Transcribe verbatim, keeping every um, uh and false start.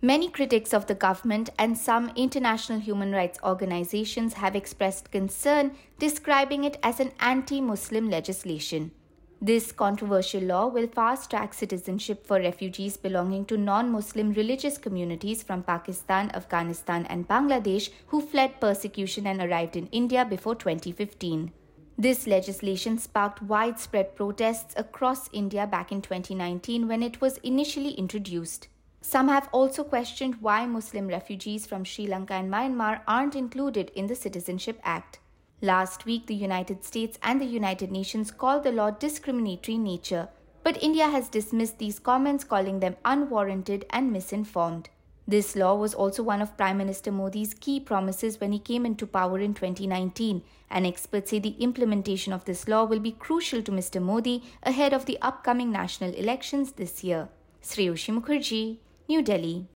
Many critics of the government and some international human rights organizations have expressed concern, describing it as an anti-Muslim legislation. This controversial law will fast-track citizenship for refugees belonging to non-Muslim religious communities from Pakistan, Afghanistan and Bangladesh who fled persecution and arrived in India before twenty fifteen. This legislation sparked widespread protests across India back in twenty nineteen when it was initially introduced. Some have also questioned why Muslim refugees from Sri Lanka and Myanmar aren't included in the Citizenship Act. Last week, the United States and the United Nations called the law discriminatory in nature, but India has dismissed these comments, calling them unwarranted and misinformed. This law was also one of Prime Minister Modi's key promises when he came into power in twenty nineteen, and experts say the implementation of this law will be crucial to Mister Modi ahead of the upcoming national elections this year. Sreyoshi Mukherjee, New Delhi.